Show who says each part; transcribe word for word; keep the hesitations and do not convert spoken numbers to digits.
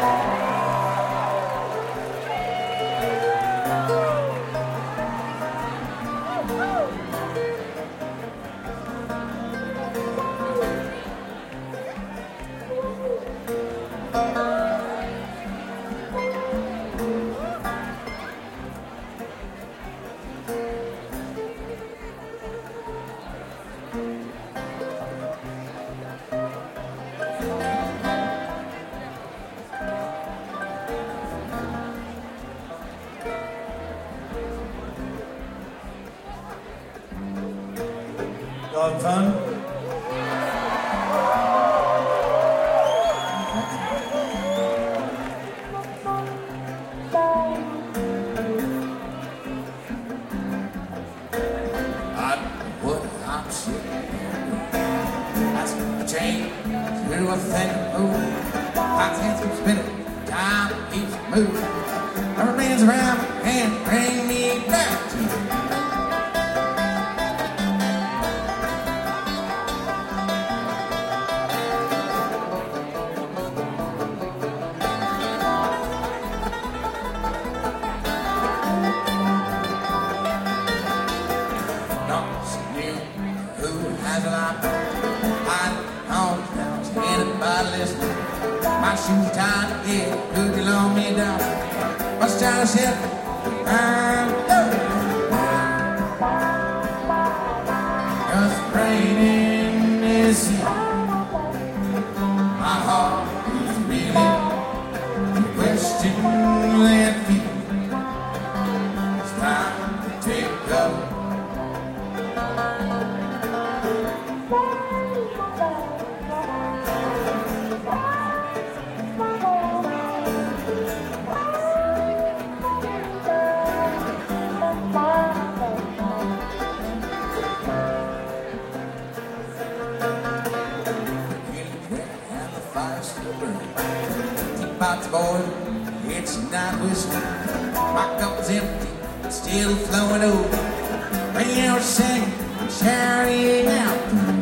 Speaker 1: Dog fun?
Speaker 2: Do a thing move, my hands keep spinning, time keeps moving. Her man's around and bring me back to you. Don't you who has a lot? Anybody listening? My shoes tied, yeah, could you loan me down? What's trying to ship? I'm just raining this year. My heart is really questioning that fear. It's time to take cover. Box boy, it's not whiskey. My cup is empty, still flowing over. Bring out singing, carrying out.